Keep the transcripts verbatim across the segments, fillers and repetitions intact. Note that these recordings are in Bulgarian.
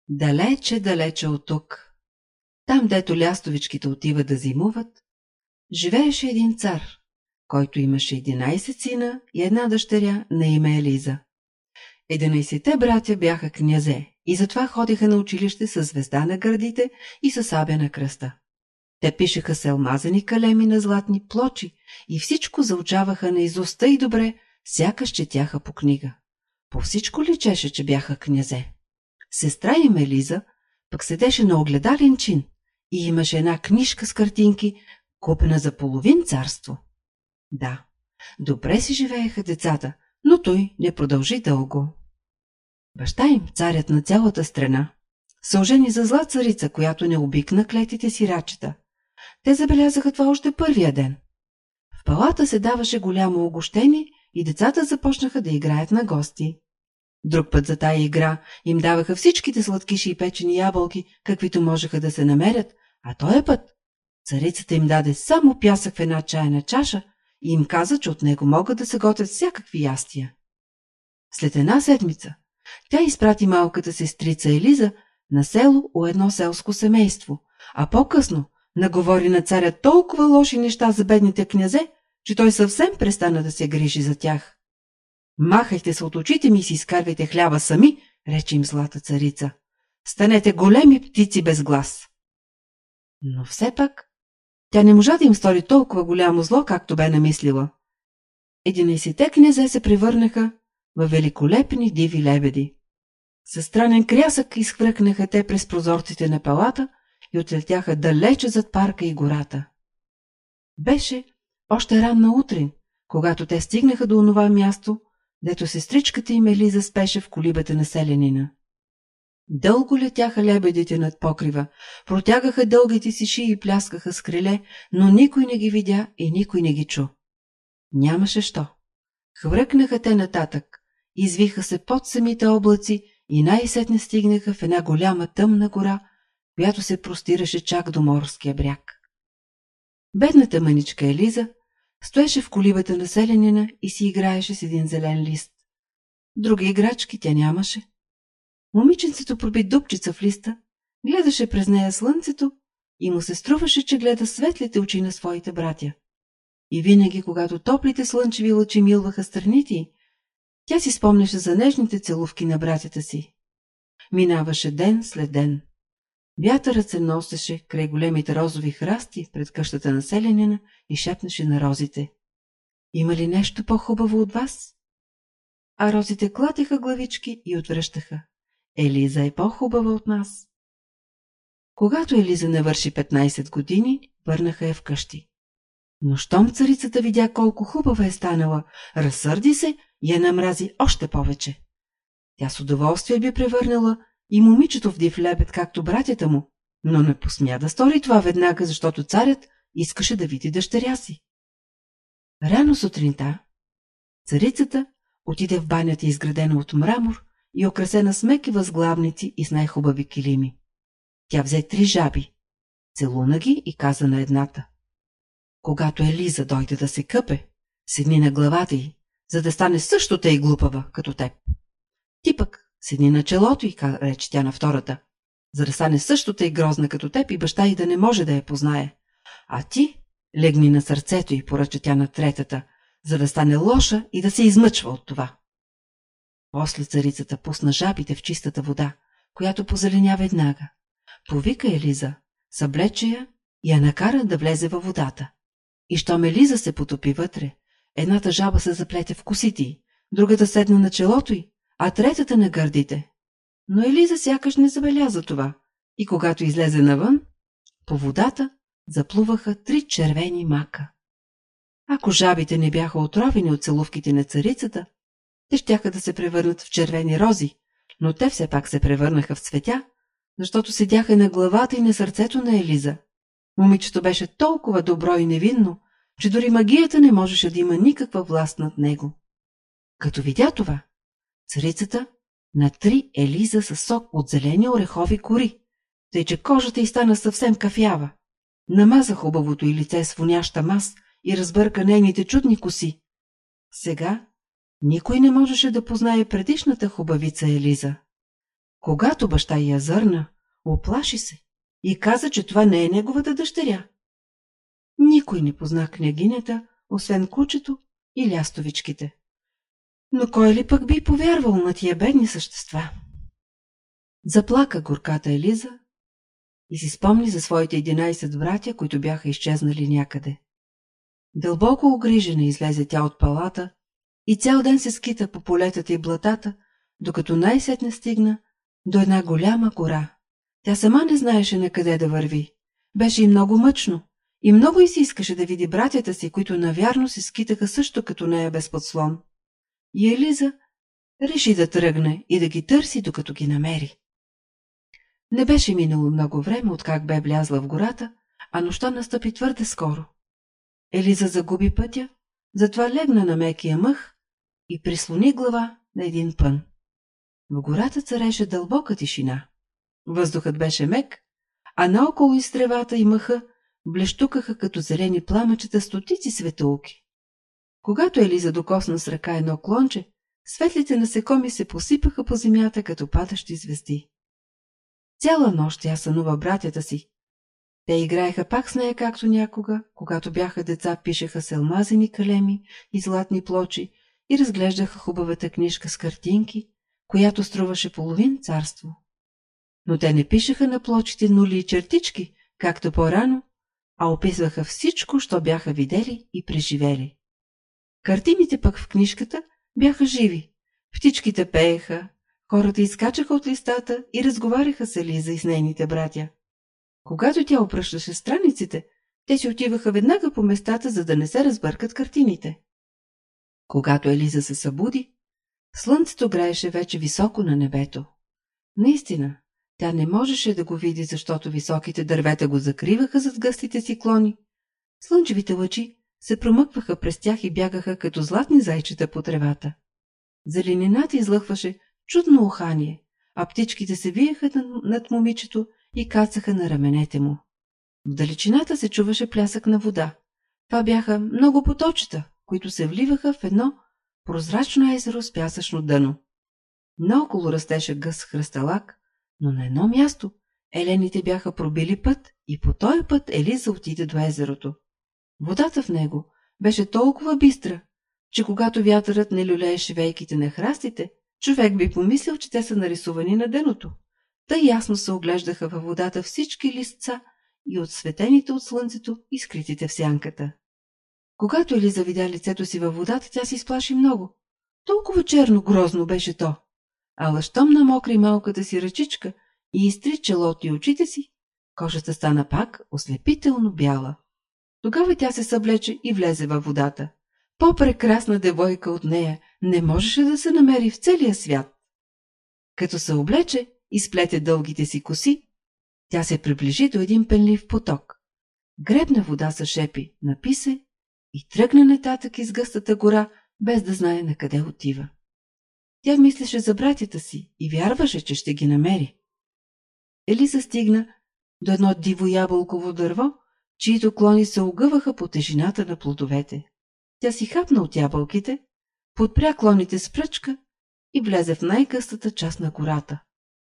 Далече, далече от тук, там дето лястовичките отиват да зимуват, живееше един цар, който имаше единайсет сина и една дъщеря на име Елиза. Единайсетте братя бяха князе и затова ходиха на училище с звезда на гърдите и с сабя на кръста. Те пишеха с алмазени калеми на златни плочи и всичко заучаваха наизуст и добре, сякаш четяха по книга. По всичко личеше, че бяха князе. Сестра им Елиза пък седеше на огледален чин и имаше една книжка с картинки, купена за половин царство. Да, добре си живееха децата, но той не продължи дълго. Баща им, царят на цялата страна, се ожени за зла царица, която не обикна клетите си рачета. Те забелязаха това още първия ден. В палата се даваше голямо огощение и децата започнаха да играят на гости. Друг път за тая игра им даваха всичките сладкиши и печени ябълки, каквито можеха да се намерят, а този път царицата им даде само пясък в една чайна чаша и им каза, че от него могат да се готвят всякакви ястия. След една седмица тя изпрати малката сестрица Елиза на село у едно селско семейство, а по-късно наговори на царя толкова лоши неща за бедните князе, че той съвсем престана да се грижи за тях. Махайте се от очите ми и си изкарвайте хляба сами, рече им злата царица. Станете големи птици без глас. Но все пак тя не можа да им стори толкова голямо зло, както бе намислила. Единайсетте князе се превърнаха във великолепни диви лебеди. Със странен крясък изхвъркнаха те през прозорците на палата и отлетяха далече зад парка и гората. Беше още ранна утрин, когато те стигнаха до онова място, дето сестричката им Елиза спеше в колибата на селянина. Дълго летяха лебедите над покрива, протягаха дългите си шии и пляскаха с криле, но никой не ги видя и никой не ги чу. Нямаше що. Хвръкнаха те нататък, извиха се под самите облаци и най-сетне стигнаха в една голяма тъмна гора, която се простираше чак до морския бряг. Бедната мъничка Елиза стоеше в колибата на селянина и си играеше с един зелен лист. Други играчки тя нямаше. Момиченцето проби дупчица в листа, гледаше през нея слънцето и му се струваше, че гледа светлите очи на своите братя. И винаги, когато топлите слънчеви лъчи милваха страните й, тя си спомняше за нежните целувки на братята си. Минаваше ден след ден. Вятърът се носеше край големите розови храсти пред къщата на селянина и шепнеше на розите: „Има ли нещо по-хубаво от вас?“ А розите клатиха главички и отвръщаха: „Елиза е по-хубава от нас.“ Когато Елиза навърши петнайсет години, върнаха я вкъщи. Но щом царицата видя колко хубава е станала, разсърди се и я намрази още повече. Тя с удоволствие би превърнала и момичето в див лебед, както братята му, но не посмя да стори това веднага, защото царят искаше да види дъщеря си. Рано сутринта царицата отиде в банята, изградена от мрамор и украсена с меки възглавници и с най-хубави килими. Тя взе три жаби, целуна ги и каза на едната: „Когато Елиза дойде да се къпе, седни на главата й, за да стане също тъй глупава, като теб. Ти пък седни на челото й“, рече тя на втората, „за да стане също тъй грозна като теб и баща й да не може да я познае. А ти легни на сърцето й“, поръча тя на третата, „за да стане лоша и да се измъчва от това.“ После царицата пусна жабите в чистата вода, която позеленя веднага. Повика Елиза, съблече я и я накара да влезе във водата. И щом Елиза се потопи вътре, едната жаба се заплете в косите й, другата седна на челото й, а третата на гърдите. Но Елиза сякаш не забеляза това и когато излезе навън, по водата заплуваха три червени мака. Ако жабите не бяха отровени от целувките на царицата, те щяха да се превърнат в червени рози, но те все пак се превърнаха в цветя, защото седяха на главата и на сърцето на Елиза. Момичето беше толкова добро и невинно, че дори магията не можеше да има никаква власт над него. Като видя това, царицата натри Елиза със сок от зелени орехови кори, тъй че кожата й стана съвсем кафява. Намаза хубавото й лице с воняща мас и разбърка нейните чудни коси. Сега никой не можеше да познае предишната хубавица Елиза. Когато баща я зърна, оплаши се и каза, че това не е неговата дъщеря. Никой не позна княгинята, освен кучето и лястовичките. Но кой ли пък би повярвал на тия бедни същества? Заплака горката Елиза и си спомни за своите единайсет братя, които бяха изчезнали някъде. Дълбоко огрижена излезе тя от палата и цял ден се скита по полетата и блатата, докато най-сетне стигна до една голяма гора. Тя сама не знаеше на къде да върви. Беше и много мъчно, и много й се искаше да види братята си, които навярно се скитаха също като нея без подслон. И Елиза реши да тръгне и да ги търси, докато ги намери. Не беше минало много време, откак бе влязла в гората, а нощта настъпи твърде скоро. Елиза загуби пътя, затова легна на мекия мъх и прислони глава на един пън. В гората цареше дълбока тишина. Въздухът беше мек, а наоколо из тревата и мъха блещукаха като зелени пламъчета стотици светулки. Когато Елиза докосна с ръка едно клонче, светлите насекоми се посипаха по земята като падащи звезди. Цяла нощ тя сънува братята си. Те играеха пак с нея както някога, когато бяха деца, пишеха се алмазени калеми и златни плочи и разглеждаха хубавата книжка с картинки, която струваше половин царство. Но те не пишеха на плочите нули и чертички, както по-рано, а описваха всичко, що бяха видели и преживели. Картините пък в книжката бяха живи, птичките пееха, хората изкачаха от листата и разговаряха с Елиза и с нейните братя. Когато тя опръщаше страниците, те си отиваха веднага по местата, за да не се разбъркат картините. Когато Елиза се събуди, слънцето грееше вече високо на небето. Наистина, тя не можеше да го види, защото високите дървета го закриваха зад гъстите си клони. Слънчевите лъчи се промъкваха през тях и бягаха като златни зайчета по тревата. Зеленината излъхваше чудно ухание, а птичките се виеха над момичето и кацаха на раменете му. В далечината се чуваше плясък на вода. Това бяха много поточета, които се вливаха в едно прозрачно езеро с пясъчно дъно. Наоколо растеше гъст хръсталак, но на едно място елените бяха пробили път и по този път Елиза отиде до езерото. Водата в него беше толкова бистра, че когато вятърът не люлееше вейките на храстите, човек би помислил, че те са нарисувани на дъното. Тъй ясно се оглеждаха във водата всички листца и отсветените от слънцето и скритите в сянката. Когато Елиза видя лицето си във водата, тя се изплаши много. Толкова черно грозно беше то. Ала щом намокри малката си ръчичка и изтри челото и очите си, кожата стана пак ослепително бяла. Тогава тя се съблече и влезе във водата. По-прекрасна девойка от нея не можеше да се намери в целия свят. Като се облече и сплете дългите си коси, тя се приближи до един пенлив поток. Гребна вода с шепи, напи се и тръгна нататък из гъстата гора, без да знае на къде отива. Тя мислеше за братята си и вярваше, че ще ги намери. Елиза стигна до едно диво ябълково дърво, чието клони се огъваха по тежината на плодовете. Тя си хапна от ябълките, подпря клоните с пръчка и влезе в най-гъстата част на гората.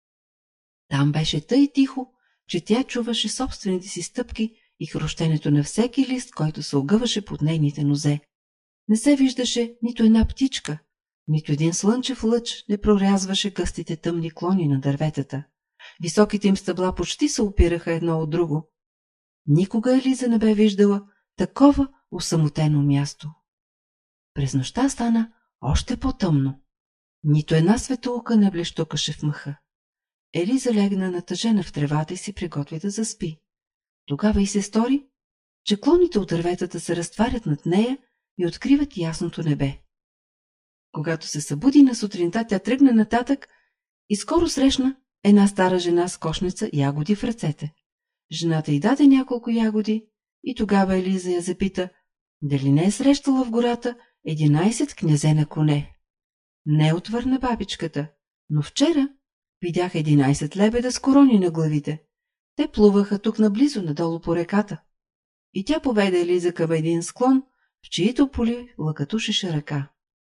Там беше тъй тихо, че тя чуваше собствените си стъпки и хрущенето на всеки лист, който се огъваше под нейните нозе. Не се виждаше нито една птичка, нито един слънчев лъч не прорязваше гъстите тъмни клони на дърветата. Високите им стъбла почти се опираха едно от друго. Никога Елиза не бе виждала такова осамотено място. През нощта стана още по-тъмно. Нито една светулка не блещукаше в мъха. Елиза легна натъжена в тревата и се приготви да заспи. Тогава и се стори, че клоните от дърветата се разтварят над нея и откриват ясното небе. Когато се събуди на сутринта, тя тръгна нататък и скоро срещна една стара жена с кошница ягоди в ръцете. Жената й даде няколко ягоди и тогава Елиза я запита, дали не е срещала в гората единайсет князе на коне. Не, отвърна бабичката, но вчера видях единайсет лебеда с корони на главите. Те плуваха тук наблизо, надолу по реката. И тя поведе Елиза към един склон, в чието поли лъкатушеше ръка.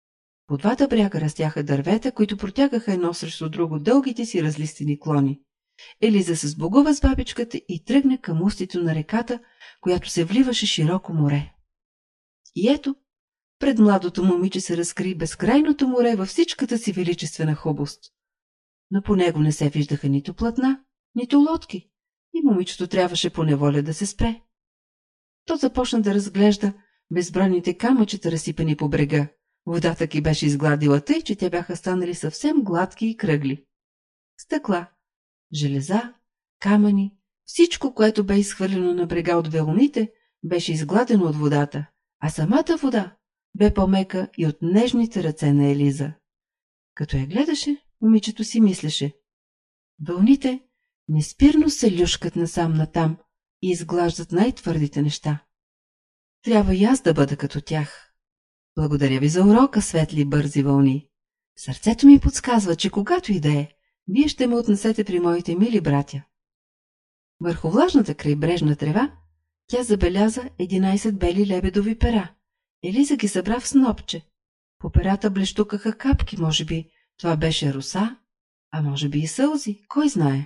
По двата бряга растяха дървета, които протягаха едно срещу друго дългите си разлистени клони. Елиза се сбогува с бабичката и тръгна към устието на реката, която се вливаше широко море. И ето, пред младото момиче се разкри безкрайното море във всичката си величествена хубост. Но по него не се виждаха нито платна, нито лодки, и момичето трябваше по неволя да се спре. То започна да разглежда безбройните камъчета, разсипани по брега. Водата ги беше изгладила тъй, че те бяха станали съвсем гладки и кръгли. Стъкла, железа, камъни, всичко, което бе изхвърлено на брега от вълните, беше изгладено от водата, а самата вода бе по-мека и от нежните ръце на Елиза. Като я гледаше, момичето си мислеше: вълните неспирно се люшкат насам-натам и изглаждат най-твърдите неща. Трябва и аз да бъда като тях. Благодаря ви за урока, светли бързи вълни. Сърцето ми подсказва, че когато и да е, вие ще ме отнесете при моите мили братя. Върху влажната крайбрежна трева тя забеляза единайсет бели лебедови пера. Елиза ги събра в снопче. По перата блещукаха капки, може би това беше роса, а може би и сълзи, кой знае.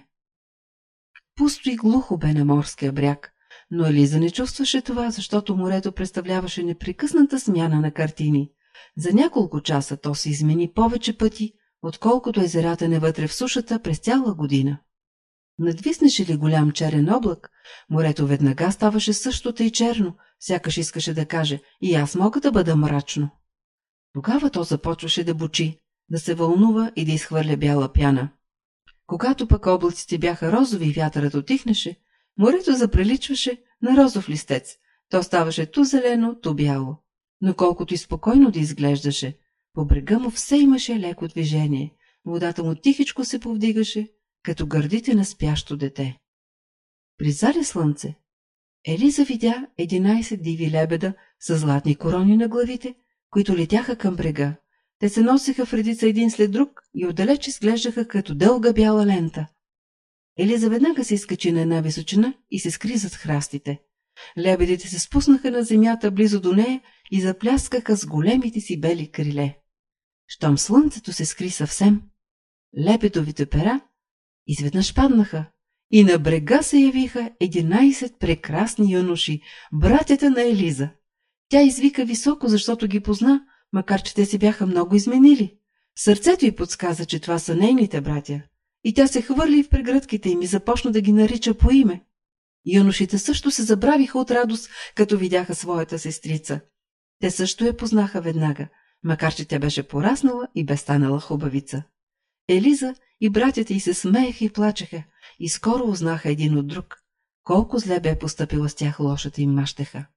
Пусто и глухо бе на морския бряг, но Елиза не чувстваше това, защото морето представляваше непрекъсната смяна на картини. За няколко часа то се измени повече пъти, отколкото езерата навътре в сушата през цяла година. Надвиснеше ли голям черен облак, морето веднага ставаше също тъй черно, сякаш искаше да каже: и аз мога да бъда мрачно. Тогава то започваше да бучи, да се вълнува и да изхвърля бяла пяна. Когато пък облаците бяха розови и вятърът отихнеше, морето заприличваше на розов листец. То ставаше ту зелено, ту бяло. Но колкото и спокойно да изглеждаше, по брега му все имаше леко движение. Водата му тихичко се повдигаше, като гърдите на спящо дете. При заре слънце Елиза видя единайсет диви лебеда с златни корони на главите, които летяха към брега. Те се носеха в редица един след друг и отдалеч изглеждаха като дълга бяла лента. Елиза веднага се изкачи на една височина и се скри зад храстите. Лебедите се спуснаха на земята близо до нея и запляскаха с големите си бели криле. Щом слънцето се скри съвсем, лебедовите пера изведнъж паднаха и на брега се явиха единайсет прекрасни юноши, братята на Елиза. Тя извика високо, защото ги позна, макар че те се бяха много изменили. Сърцето й подсказа, че това са нейните братя, и тя се хвърли в прегръдките им и започна да ги нарича по име. Юношите също се забравиха от радост, като видяха своята сестрица. Те също я познаха веднага, макар че тя беше пораснала и бе станала хубавица. Елиза и братята й се смееха и плачеха, и скоро узнаха един от друг колко зле бе постъпила с тях лошата им мащеха.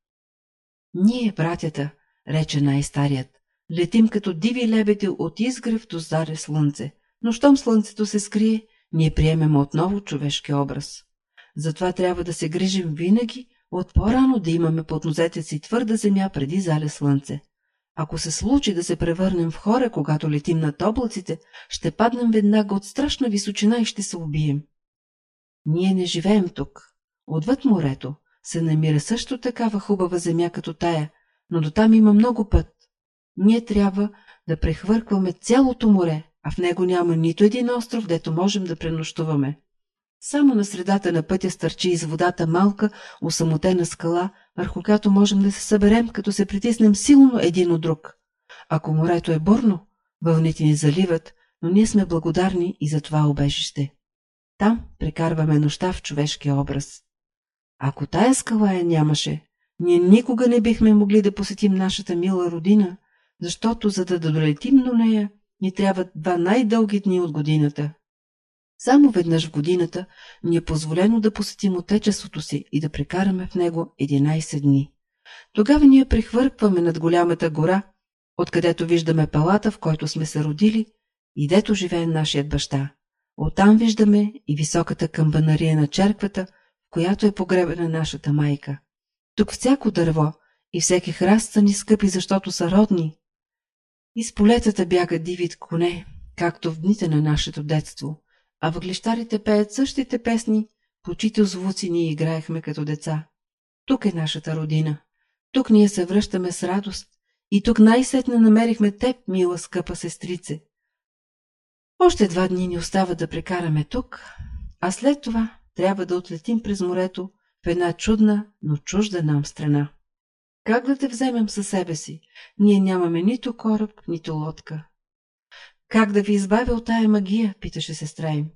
Ние, братята, рече най-старият, летим като диви лебеди от изгрев до заре слънце, но щом слънцето се скрие, ние приемем отново човешки образ. Затова трябва да се грижим винаги от по-рано да имаме под нозете си твърда земя преди зале слънце. Ако се случи да се превърнем в хора, когато летим над облаците, ще паднем веднага от страшна височина и ще се убием. Ние не живеем тук. Отвъд морето се намира също такава хубава земя като тая, но дотам има много път. Ние трябва да прехвъркваме цялото море, а в него няма нито един остров, дето можем да пренощуваме. Само на средата на пътя стърчи из водата малка, осамотена скала, върху която можем да се съберем, като се притиснем силно един от друг. Ако морето е бурно, вълните ни заливат, но ние сме благодарни и за това убежище. Там прекарваме нощта в човешкия образ. Ако тая скала я нямаше, ние никога не бихме могли да посетим нашата мила родина, защото за да долетим до нея, ни трябват два най-дълги дни от годината. Само веднъж в годината ни е позволено да посетим отечеството си и да прекараме в него единайсет дни. Тогава ние прехвъркваме над голямата гора, откъдето виждаме палата, в който сме се родили и дето живее нашият баща. Оттам виждаме и високата камбанария на черквата, в която е погребена нашата майка. Тук всяко дърво и всеки храст са ни скъпи, защото са родни. Из полетата бягат диви коне, както в дните на нашето детство, а въглищарите пеят същите песни, по чиито звуци ние играехме като деца. Тук е нашата родина. Тук ние се връщаме с радост И тук най-сетне намерихме теб, мила скъпа сестрице. Още два дни ни остава да прекараме тук, а след това трябва да отлетим през морето в една чудна, но чужда нам страна. Как да те вземем със себе си? Ние нямаме нито кораб, нито лодка. Как да ви избавя от тая магия, питаше сестра им.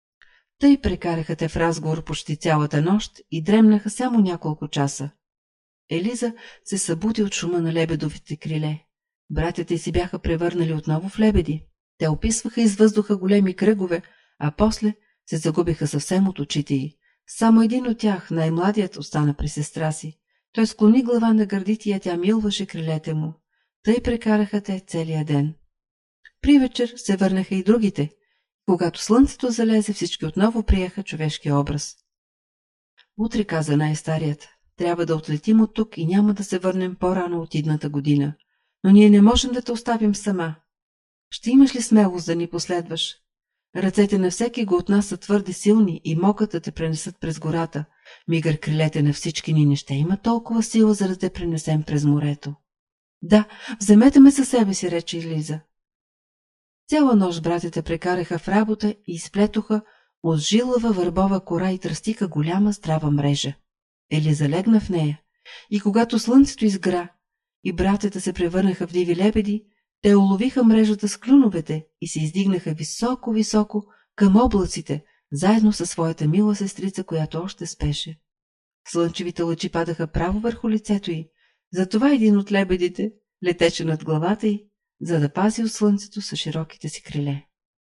Тъй прекараха те в разговор почти цялата нощ и дремнаха само няколко часа. Елиза се събуди от шума на лебедовите криле. Братята й си бяха превърнали отново в лебеди. Те описваха из въздуха големи кръгове, а после се загубиха съвсем от очите й. Само един от тях, най-младият, остана при сестра си. Той склони глава на гърдите и тя милваше крилете му. Тъй прекараха те целия ден. При вечер се върнаха и другите. Когато слънцето залезе, всички отново приеха човешки образ. Утре, каза най-старият, трябва да отлетим от тук и няма да се върнем по-рано от идната година. Но ние не можем да те оставим сама. Ще имаш ли смелост да ни последваш? Ръцете на всеки го от нас са твърде силни и могат да те пренесат през гората. Мигър крилете на всички ни не ще има толкова сила, за да те пренесем през морето. Да, вземете ме със себе си, рече Елиза. Цяла нощ братята прекараха в работа и изплетоха от жилава върбова кора и тръстиха голяма здрава мрежа. Елиза легна в нея и когато слънцето изгра и братята се превърнаха в диви лебеди, те уловиха мрежата с клюновете и се издигнаха високо-високо към облаците, заедно със своята мила сестрица, която още спеше. Слънчевите лъчи падаха право върху лицето й, затова един от лебедите летеше над главата й, за да пази от слънцето с широките си криле.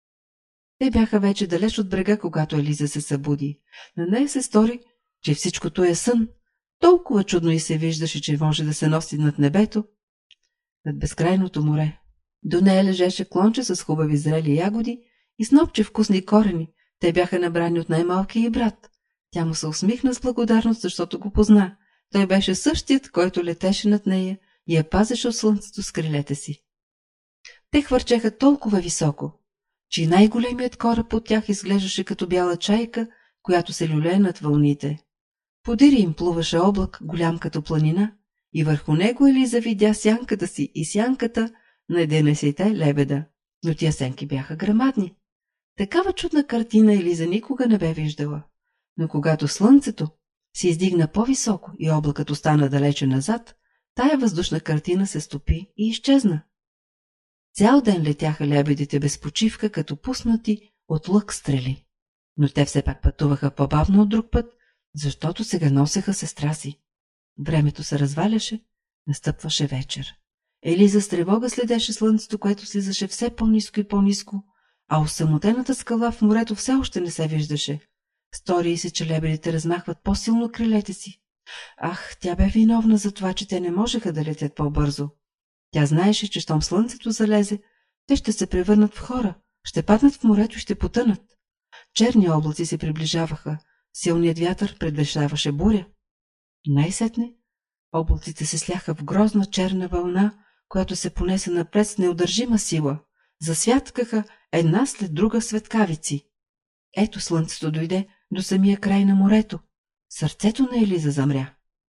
Те бяха вече далеч от брега, когато Елиза се събуди. На нея се стори, че всичкото е сън. Толкова чудно й се виждаше, че може да се носи над небето, над безкрайното море. До нея лежеше клонче с хубави зрели ягоди и снопче вкусни корени. Те бяха набрани от най-малкия й брат. Тя му се усмихна с благодарност, защото го позна. Той беше същият, който летеше над нея и я пазеше от слънцето с крилете си. Те хвърчеха толкова високо, че най-големият кораб от тях изглеждаше като бяла чайка, която се люлее над вълните. Подири им плуваше облак, голям като планина, и върху него Елиза видя сянката си и сянката на единайсетте лебеда, но тия сенки бяха грамадни. Такава чудна картина Елиза никога не бе виждала, но когато слънцето се издигна по-високо и облакът остана далече назад, тая въздушна картина се стопи и изчезна. Цял ден летяха лебедите без почивка, като пуснати от лък стрели, но те все пак пътуваха по-бавно от друг път, защото сега носеха сестра си. Времето се разваляше, настъпваше вечер. Елиза с тревога следеше слънцето, което слизаше все по-ниско и по-ниско, а осамотената скала в морето все още не се виждаше. Стори й се, че лебедите размахват по-силно крилете си. Ах, тя бе виновна за това, че те не можеха да летят по-бързо. Тя знаеше, че щом слънцето залезе, те ще се превърнат в хора, ще паднат в морето и ще потънат. Черни облаци се приближаваха, силният вятър предвещаваше буря. Най-сетне облаците се сляха в грозна черна вълна, която се понесе напред с неудържима сила. Засвяткаха една след друга светкавици. Ето слънцето дойде до самия край на морето. Сърцето на Елиза замря.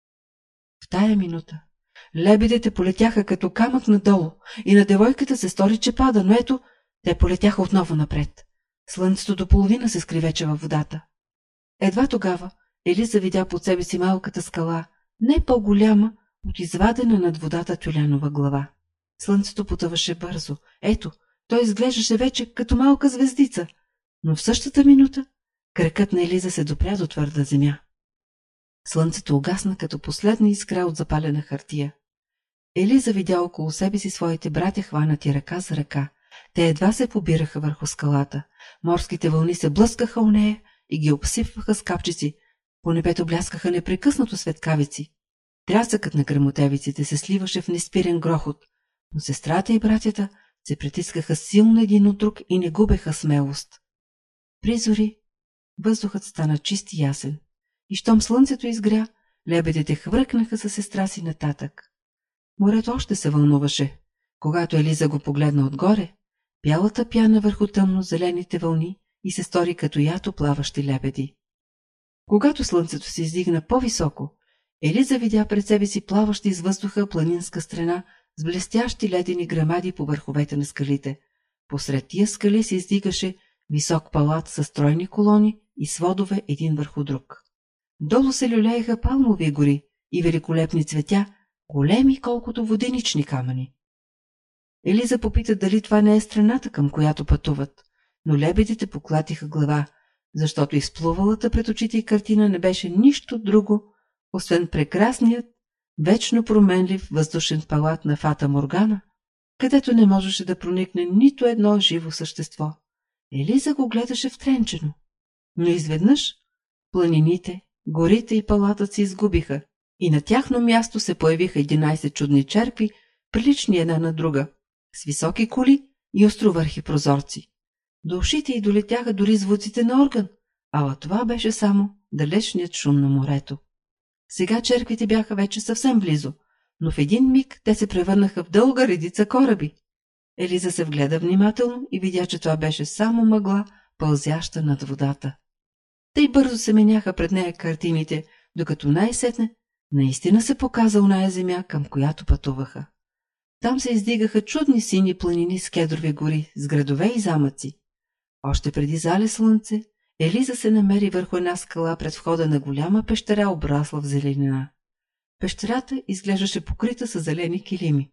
В тая минута лебедите полетяха като камък надолу и на девойката се стори, че пада, но ето, те полетяха отново напред. Слънцето до половина се скри вече във водата. Едва тогава Елиза видя под себе си малката скала, не по-голяма от извадена над водата тюлянова глава. Слънцето потъваше бързо. Ето, той изглеждаше вече като малка звездица, но в същата минута кракът на Елиза се допря до твърда земя. Слънцето угасна като последна искра от запалена хартия. Елиза видя около себе си своите братя, хванати ръка за ръка. Те едва се побираха върху скалата. Морските вълни се блъскаха у нея и ги обсипваха с капчици. По небето бляскаха непрекъснато светкавици. Трясъкът на гръмотевиците се сливаше в неспирен грохот, но сестрата и братята се притискаха силно един от друг и не губеха смелост. При зори въздухът стана чист и ясен, и щом слънцето изгря, лебедите хвъркнаха със сестра си нататък. Морето още се вълнуваше. Когато Елиза го погледна отгоре, бялата пяна върху тъмно-зелените вълни и се стори като ято плаващи лебеди. Когато слънцето се издигна по-високо, Елиза видя пред себе си плаваща из въздуха планинска страна с блестящи ледени грамади по върховете на скалите. Посред тия скали се издигаше висок палат с стройни колони и сводове един върху друг. Долу се люлееха палмови гори и великолепни цветя, големи колкото воденични камъни. Елиза попита дали това не е страната, към която пътуват, но лебедите поклатиха глава, защото изплувалата пред очите й картина не беше нищо друго, освен прекрасният, вечно променлив въздушен палат на Фата Моргана, където не можеше да проникне нито едно живо същество. Елиза го гледаше втренчено, но изведнъж планините, горите и палатът се изгубиха и на тяхно място се появиха единайсет чудни черкви, прилични една на друга, с високи кули и островърхи прозорци. До ушите й долетяха дори звуците на орган, ала това беше само далечният шум на морето. Сега черквите бяха вече съвсем близо, но в един миг те се превърнаха в дълга редица кораби. Елиза се вгледа внимателно и видя, че това беше само мъгла, пълзяща над водата. Тъй бързо се меняха пред нея картините, докато най-сетне наистина се показа оная земя, към която пътуваха. Там се издигаха чудни сини планини с кедрови гори, с градове и замъци. Още преди зале слънце, Елиза се намери върху една скала пред входа на голяма пещера, обрасла в зеленина. Пещерата изглеждаше покрита с зелени килими.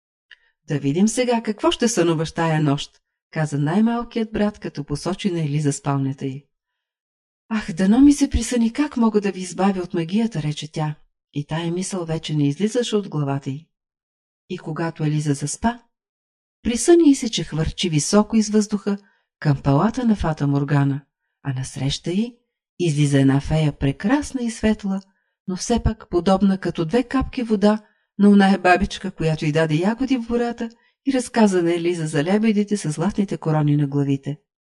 Да видим сега какво ще сънуваш тая нощ, каза най-малкият брат, като посочи на Елиза спалнята й. Ах, дано ми се присъни как мога да ви избавя от магията, рече тя, и тая мисъл вече не излизаше от главата й. И когато Елиза заспа, присъни й се, че хвърчи високо из въздуха към палата на Фата Моргана, а насреща й излиза една фея прекрасна и светла, но все пак подобна като две капки вода на оная бабичка, която й даде ягоди в гората и разказа на Елиза за лебедите с златните корони на главите.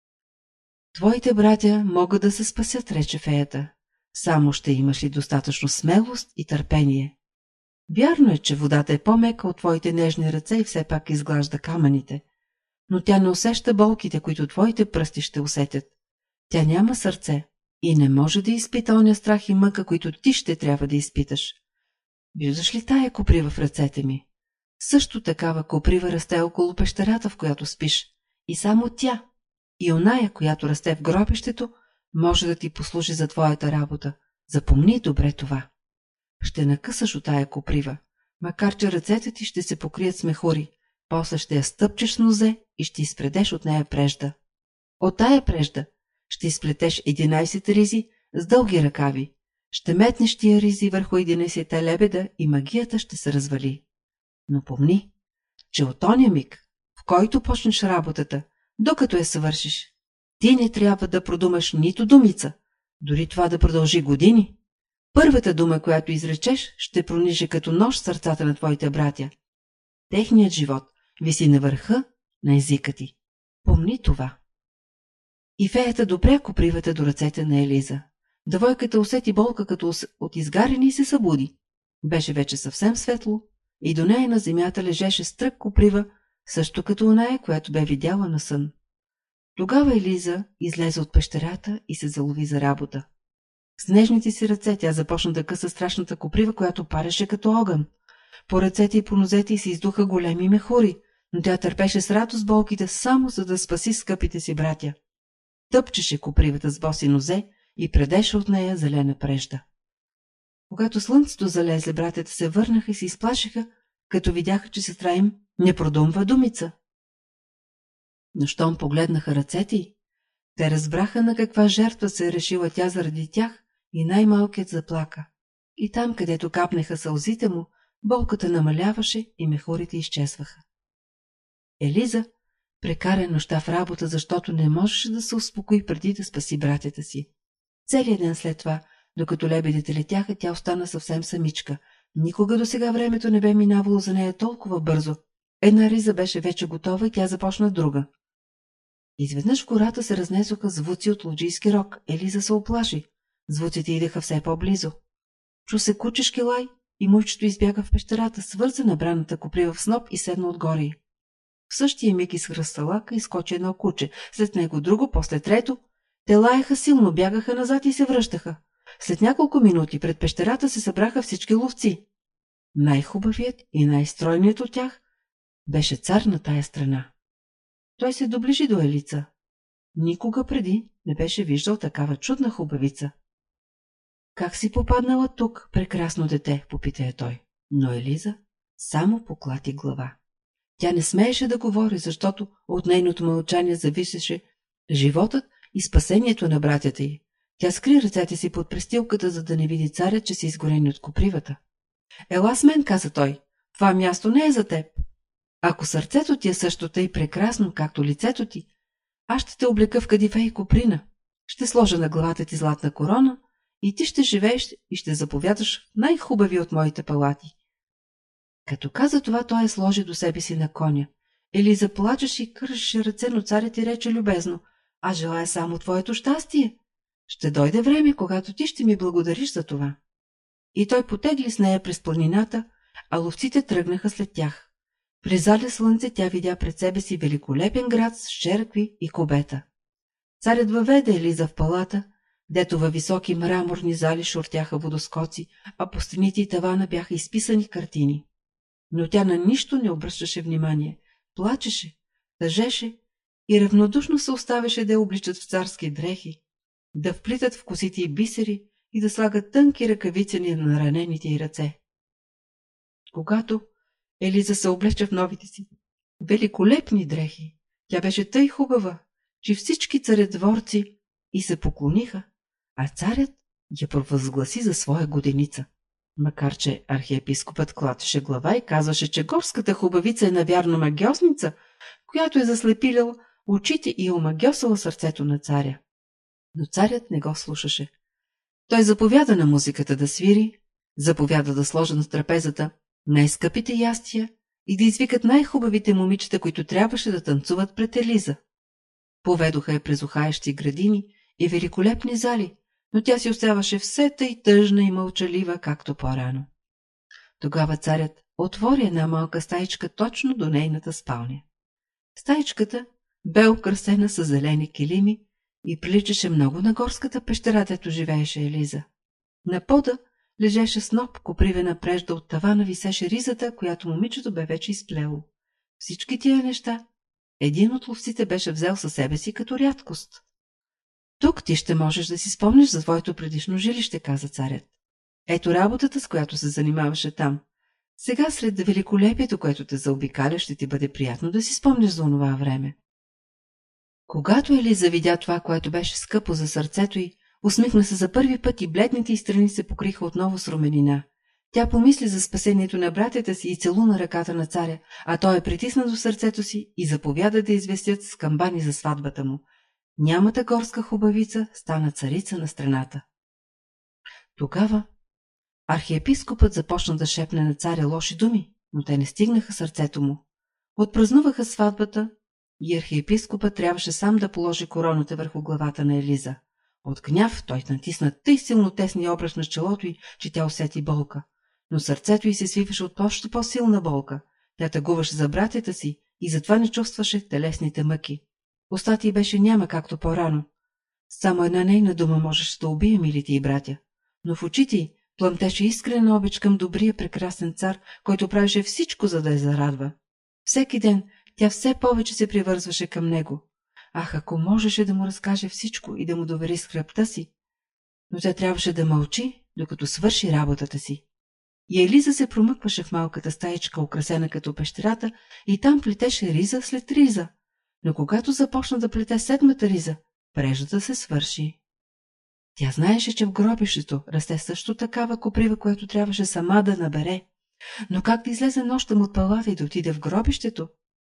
Твоите братя могат да се спасят, рече феята, само ще имаш ли достатъчно смелост и търпение. Вярно е, че водата е по-мека от твоите нежни ръце и все пак изглажда камъните, но тя не усеща болките, които твоите пръсти ще усетят. Тя няма сърце и не може да изпита оня страх и мъка, които ти ще трябва да изпиташ. Виждаш ли тая коприва в ръцете ми? Също такава коприва расте около пещерата, в която спиш, и само тя, и оная, която расте в гробището, може да ти послужи за твоята работа. Запомни добре това. Ще накъсаш от тая коприва, макар че ръцете ти ще се покрият с мехури, после ще я стъпчеш с нозе и ще изпредеш от нея прежда. От тая прежда ще изплетеш единайсет ризи с дълги ръкави, ще метнеш тия ризи върху единайсетте лебеда и магията ще се развали. Но помни, че от оня миг, в който почнеш работата, докато я съвършиш, ти не трябва да продумаш нито думица, дори това да продължи години. Първата дума, която изречеш, ще прониже като нож сърцата на твоите братя. Техният живот виси на върха на езика ти. Помни това. И феята допря копривата до ръцете на Елиза. Девойката усети болка като от изгаряне и се събуди. Беше вече съвсем светло и до нея на земята лежеше стрък коприва, също като оная, която бе видяла на сън. Тогава Елиза излезе от пещерата и се залови за работа. С нежните си ръце тя започна да къса страшната коприва, която пареше като огън. По ръцете и по нозете й се издуха големи мехури, но тя търпеше с радост болките само за да спаси скъпите си братя. Тъпчеше копривата с боси нозе и предеше от нея зелена прежда. Когато слънцето залезе, братята се върнаха и се изплашиха, като видяха, че сестра им не продумва думица. Но щом погледнаха ръцете й, те разбраха на каква жертва се е решила тя заради тях и най-малкият заплака. И там, където капнеха сълзите му, болката намаляваше и мехурите изчезваха. Елиза прекара нощта в работа, защото не можеше да се успокои преди да спаси братята си. Целият ден след това, докато лебедите летяха, тя остана съвсем самичка. Никога досега времето не бе минавало за нея толкова бързо. Една риза беше вече готова и тя започна друга. Изведнъж в гората се разнесоха звуци от лоджийски рог. Елиза се оплаши. Звуците идеха все по-близо. Чу се кучешки лай и мъжчето избяга в пещерата, свърза на браната коприва в сноп и седна отгоре. В същия миг изхръста лака и скочи едно куче, след него друго, после трето. Те лаяха силно, бягаха назад и се връщаха. След няколко минути пред пещерата се събраха всички ловци. най-хубавият и най-стройният от тях беше цар на тая страна. Той се доближи до Елица. Никога преди не беше виждал такава чудна хубавица. Как си попаднала тук, прекрасно дете, попита я той. Но Елиза само поклати глава. Тя не смееше да говори, защото от нейното мълчание зависеше животът и спасението на братята й. Тя скри ръцете си под престилката, за да не види царя, че са изгорени от копривата. Ела с мен, каза той, това място не е за теб. Ако сърцето ти е също тъй прекрасно, както лицето ти, аз ще те облека в кадифе и коприна, ще сложа на главата ти златна корона и ти ще живееш и ще заповядаш в най-хубави от моите палати. Като каза това, той я сложи до себе си на коня. Елиза плачеше и кършеше ръце, но царят й рече любезно: аз желая само твоето щастие. Ще дойде време, когато ти ще ми благодариш за това. И той потегли с нея през планината, а ловците тръгнаха след тях. При заля слънце тя видя пред себе си великолепен град с черкви и кубета. Царят въведе Елиза в палата, дето във високи мраморни зали шуртяха водоскоци, а по стените и тавана бяха изписани картини. Но тя на нищо не обръщаше внимание, плачеше, тъжеше и равнодушно се оставяше да я обличат в царски дрехи, да вплитат в косите й бисери и да слагат тънки ръкавици на ранените й ръце. Когато Елиза се облече в новите си великолепни дрехи, тя беше тъй хубава, че всички царедворци и се поклониха, а царят я провъзгласи за своя годеница. Макар че архиепископът клатеше глава и казваше, че горската хубавица е навярно магьосница, която е заслепила очите и омагьосала сърцето на царя. Но царят не го слушаше. Той заповяда на музиката да свири, заповяда да сложа на трапезата най-скъпите ястия и да извикат най-хубавите момичета, които трябваше да танцуват пред Елиза. Поведоха я през ухаещи градини и великолепни зали, но тя си оставаше все тъй тъжна и мълчалива, както по-рано. Тогава царят отвори една малка стаичка точно до нейната спалня. Стаичката бе украсена с зелени килими и приличаше много на горската пещера, дето живееше Елиза. На пода лежеше сноп копривена прежда, от тавана висеше ризата, която момичето бе вече изплело. Всички тия неща един от ловците беше взел със себе си като рядкост. Тук ти ще можеш да си спомниш за твоето предишно жилище, каза царят. Ето работата, с която се занимаваше там. Сега сред великолепието, което те заобикаля, ще ти бъде приятно да си спомниш за онова време. Когато Елиза видя това, което беше скъпо за сърцето й, усмихна се за първи път и бледните й страни се покриха отново с руменина. Тя помисли за спасението на братята си и целуна ръката на царя, а той я притисна до сърцето си и заповяда да известят с камбани за сватбата му. Нямата горска хубавица стана царица на страната. Тогава архиепископът започна да шепне на царя лоши думи, но те не стигнаха сърцето му. Отпразнуваха сватбата и архиепископът трябваше сам да положи короната върху главата на Елиза. От гняв той натисна тъй силно тесния обръч на челото й, че тя усети болка. Но сърцето й се свиваше от още по-силна болка. Тя тъгуваше за братята си и затова не чувстваше телесните мъки. Устата й беше няма, както по-рано. Само една нейна дума можеше да убие милите й братя. Но в очите й пламтеше искрена обич към добрия прекрасен цар, който правеше всичко, за да я зарадва. Всеки ден тя все повече се привързваше към него. Ах, ако можеше да му разкаже всичко и да му довери скръпта си! Но тя трябваше да мълчи, докато свърши работата си. И Елиза се промъкваше в малката стаичка, украсена като пещерата, и там плетеше риза след риза. Но когато започна да плете седмата риза, преждата се свърши. Тя знаеше, че в гробището расте също такава коприва, която трябваше сама да набере. Но как да излезе нощем от палата и да отиде в гробището?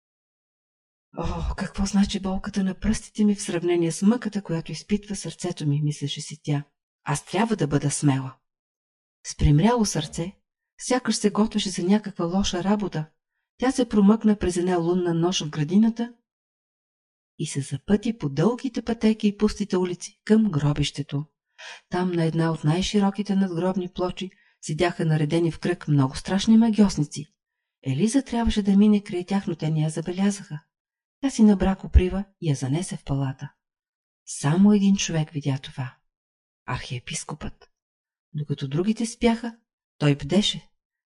О, какво значи болката на пръстите ми в сравнение с мъката, която изпитва сърцето ми, мислеше си тя. Аз трябва да бъда смела. С примряло сърце, сякаш се готвеше за някаква лоша работа, тя се промъкна през една лунна нощ в градината и се запъти по дългите пътеки и пустите улици към гробището. Там на една от най-широките надгробни плочи седяха наредени в кръг много страшни магьосници. Елиза трябваше да мине край тях, но те не я забелязаха. Тя си набра коприва и я занесе в палата. Само един човек видя това – архиепископът. Докато другите спяха, той бдеше.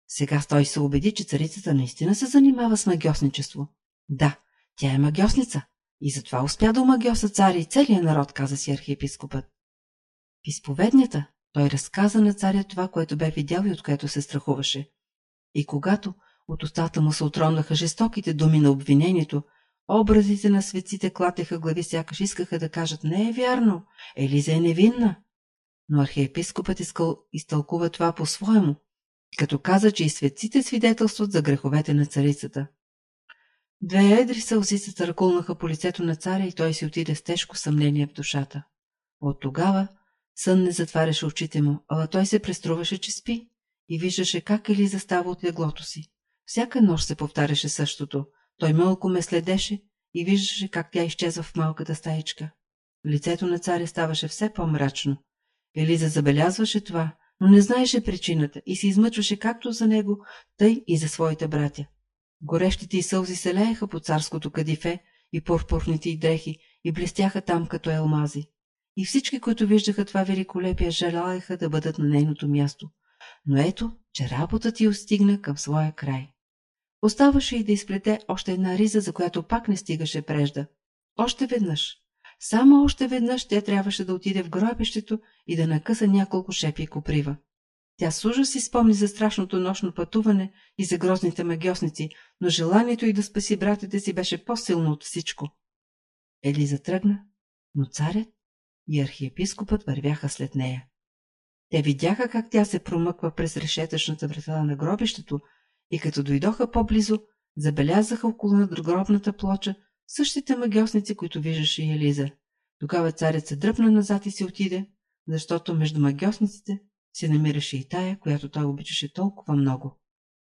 Сега той се убеди, че царицата наистина се занимава с магьосничество. Да, тя е магьосница и затова успя да омагьоса царя и целия народ, каза си архиепископът. В изповеднята той разказа на царя това, което бе видял и от което се страхуваше. И когато от устата му се отроннаха жестоките думи на обвинението, образите на светците клатеха глави, сякаш искаха да кажат: не е вярно, Елиза е невинна. Но архиепископът искал изтълкува това по-своему, като каза, че и светците свидетелстват за греховете на царицата. Две едри сълзи се търкулнаха по лицето на царя и той си отиде с тежко съмнение в душата. От тогава сън не затваряше очите му, ала той се преструваше, че спи и виждаше как Елиза става от леглото си. Всяка нощ се повтаряше същото. Той мълко ме следеше и виждаше как тя изчезва в малката стаичка. Лицето на царя ставаше все по-мрачно. Елиза забелязваше това, но не знаеше причината и се измъчваше както за него, тъй и за своите братя. Горещите й сълзи се лееха по царското кадифе и пурпурните й дрехи и блестяха там като елмази. И всички, които виждаха това великолепие, желаеха да бъдат на нейното място. Но ето, че работата й стигна към своя край. Оставаше и да изплете още една риза, за която пак не стигаше прежда. Още веднъж. Само още веднъж тя трябваше да отиде в гробището и да накъса няколко шепи коприва. Тя с ужас си спомни за страшното нощно пътуване и за грозните магьосници, но желанието й да спаси братите си беше по-силно от всичко. Елиза тръгна, но царят и архиепископът вървяха след нея. Те видяха как тя се промъква през решетъчната врата на гробището и като дойдоха по-близо, забелязаха около надгробната плоча същите магьосници, които виждаше и Елиза. Тогава царят се дръпна назад и си отиде, защото между магьосниците се намираше и тая, която той обичаше толкова много.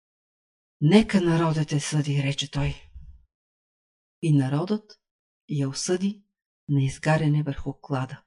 Нека народът те съди, рече той. И народът я осъди на изгаряне върху клада.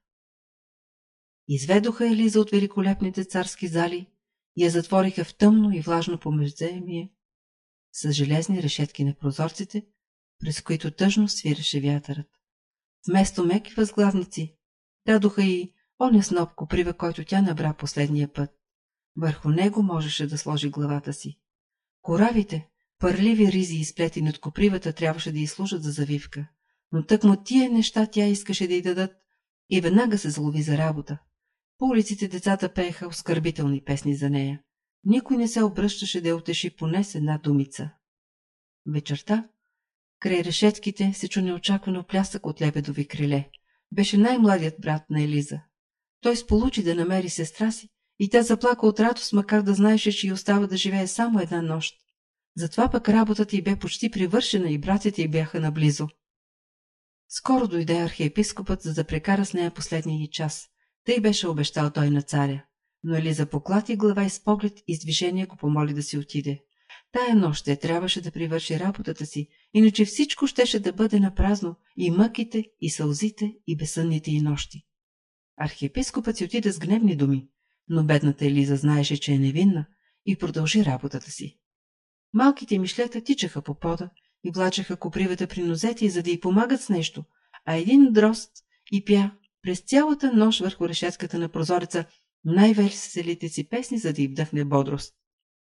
Изведоха Елиза от великолепните царски зали и я затвориха в тъмно и влажно помеждемие с железни решетки на прозорците, през които тъжно свиреше вятърът. Вместо меки възглавници, дадоха и оня сноп коприва, който тя набра последния път. Върху него можеше да сложи главата си. Коравите, пърливи ризи, изплетени от копривата, трябваше да й служат за завивка, но тъкмо тия неща тя искаше да й дадат и веднага се залови за работа. По улиците децата пееха оскърбителни песни за нея. Никой не се обръщаше да я утеши поне с една думица. Вечерта, край решетките, се чу неочаквано плясък от лебедови криле. Беше най-младият брат на Елиза. Той сполучи да намери сестра си и тя заплака от радост, макар да знаеше, че й остава да живее само една нощ. Затова пък работата й бе почти привършена и братите й бяха наблизо. Скоро дойде архиепископът, за да прекара с нея последния й час. Тъй беше обещал той на царя. Но Елиза поклати глава и с поглед и с движение го помоли да си отиде. Тая нощ тя трябваше да привърши работата си, иначе всичко щеше да бъде напразно, и мъките, и сълзите, и безсънните й нощи. Архиепископът си отиде с гневни думи, но бедната Елиза знаеше, че е невинна и продължи работата си. Малките мишлета тичаха по пода и влачеха копривата при нозете й, за да й помагат с нещо, а един дрозд и пя през цялата нощ върху решетката на прозореца най-веселите си песни, за да й вдъхне бодрост.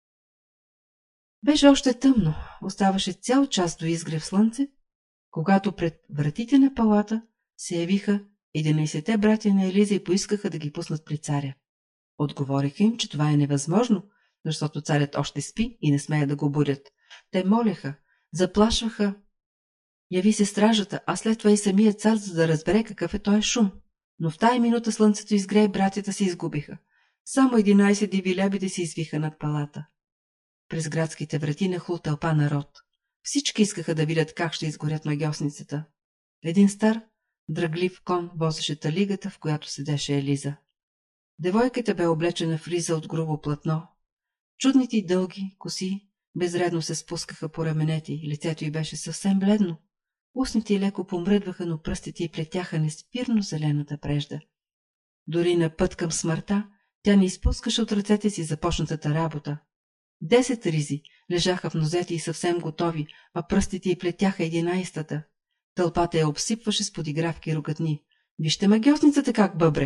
Беше още тъмно, оставаше цял час до изгрев слънце, когато пред вратите на палата се явиха единайсетте братя на Елиза и поискаха да ги пуснат при царя. Отговориха им, че това е невъзможно, защото царят още спи и не смея да го будят. Те молеха, заплашваха. Яви се стражата, а след това и самият цар, за да разбере какъв е този шум. Но в тая минута слънцето изгре и братята се изгубиха. Само единайсет диви лебеди се извиха над палата. През градските врати нахлу тълпа народ. Всички искаха да видят как ще изгорят магьосницата. Един стар, дръглив кон возеше талигата, в която седеше Елиза. Девойката бе облечена в риза от грубо платно. Чудните й дълги коси безредно се спускаха по раменете й, лицето й беше съвсем бледно. Устните й леко помръдваха, но пръстите й плетяха неспирно зелената прежда. Дори на път към смъртта, тя не изпускаше от ръцете си започнатата работа. Десет ризи лежаха в нозете й съвсем готови, а пръстите й плетяха единайстата. Тълпата я обсипваше с подигравки и ругатни. Вижте магьосницата как бъбре!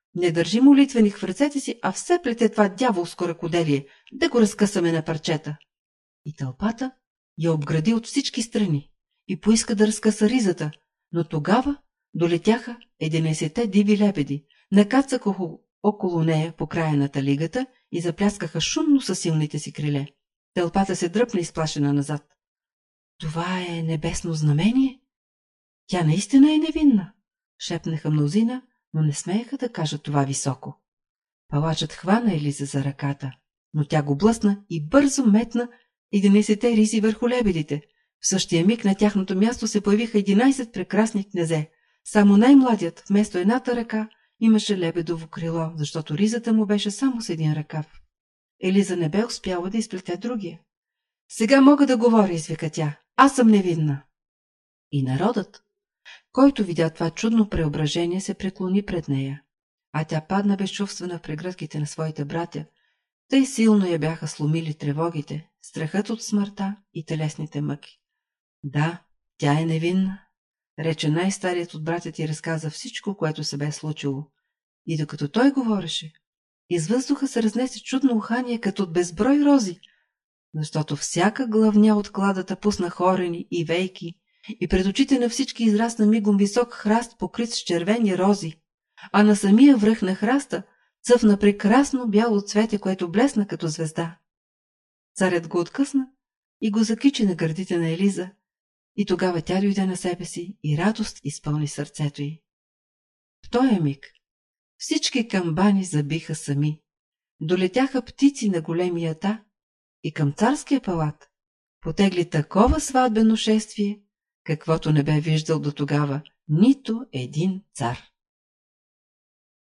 Не държи молитвеник в ръцете си, а все плете това дяволско ръкоделие, да го разкъсаме на парчета. И тълпата я обгради от всички страни и поиска да разкъса ризата, но тогава долетяха единайсетте диви лебеди, накацаха около нея по края на талигата и запляскаха шумно със силните си криле. Тълпата се дръпна изплашена назад. Това е небесно знамение? Тя наистина е невинна, шепнаха мнозина, но не смееха да кажат това високо. Палачът хвана Елиза за ръката, но тя го блъсна и бързо метна единайсетте ризи върху лебедите. В същия миг на тяхното място се появиха единайсет прекрасни князе. Само най-младият, вместо едната ръка, имаше лебедово крило, защото ризата му беше само с един ръкав. Елиза не бе успяла да изплете другия. Сега мога да говоря, извика тя. Аз съм невинна. И народът, който видя това чудно преображение, се преклони пред нея, а тя падна безчувствена в прегръдките на своите братя. Тъй силно я бяха сломили тревогите, страхът от смъртта и телесните мъки. Да, тя е невинна, рече най-старият от братята и разказа всичко, което се бе случило. И докато той говореше, из въздуха се разнесе чудно ухание, като от безброй рози, защото всяка главня от кладата пусна хорени и вейки, и пред очите на всички израсна мигом висок храст, покрит с червени рози, а на самия връх на храста цъфна прекрасно бяло цвете, което блесна като звезда. Царят го откъсна и го закичи на гърдите на Елиза, и тогава тя дойде на себе си и радост изпълни сърцето й. В този миг всички камбани забиха сами, долетяха птици на големия ята и към царския палат потегли такова сватбено шествие, каквото не бе виждал до тогава нито един цар.